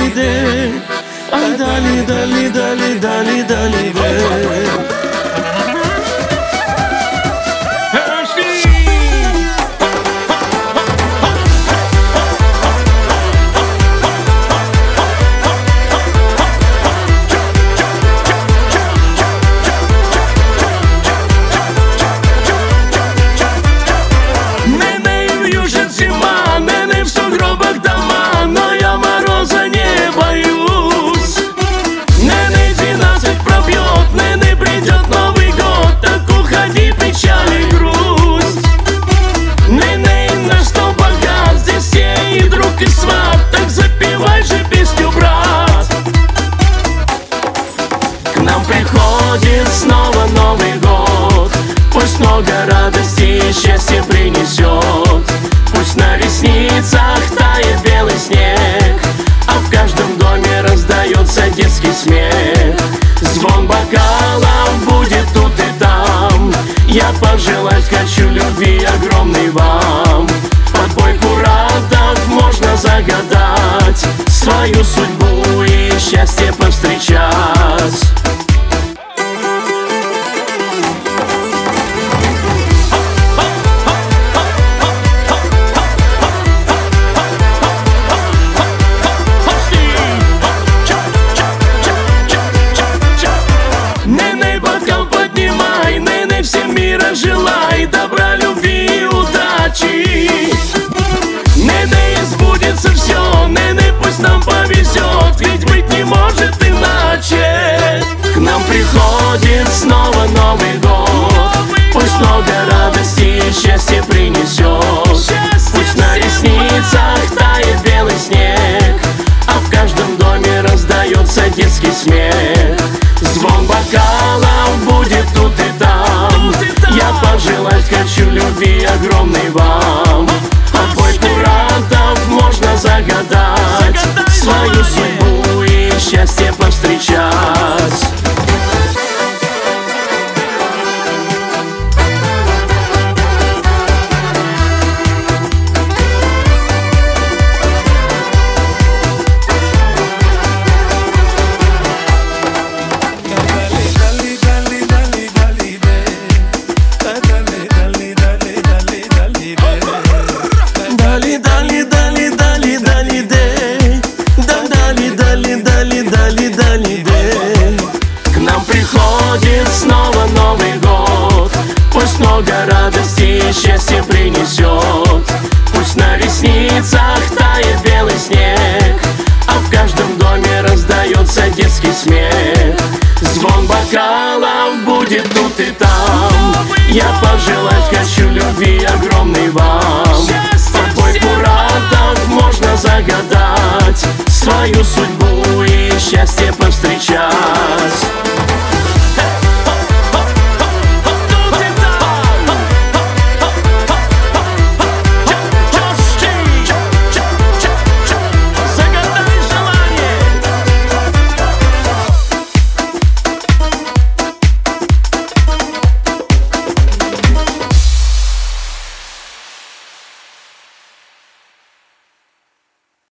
де, а далі, далі, далі, далі, далі де. И сват, так запевай же песню, брат. К нам приходит снова Новый год. Пусть много радости и счастья принесет. Пусть на ресницах тает белый снег, а в каждом доме раздается детский смех. Звон бокалов будет тут и там. Я пожелать хочу любви огромной вам. Под бой курантов можно загадать свою судьбу и счастье повстречать. Ны-ны, бокал поднимай, ны-ны, всем мира желай, добра, любви и удачи. Ны-ны, сбудется все, ны-ны, пусть нам повезет, ведь быть не может иначе. К нам приходит снова Новый год. Пусть много радости и счастья принесет. Пусть на ресницах тает белый снег, а в каждом доме раздается детский смех. Звон бокалов будет тут и там. Я пожелать хочу любви огромной вам. А бой курантов можно загадать свою судьбу и счастье повстречать. К нам приходит снова Новый год. Пусть много радости и счастья принесет. Пусть на ресницах тает белый снег, а в каждом доме раздается детский смех. Звон бокалов будет тут и там.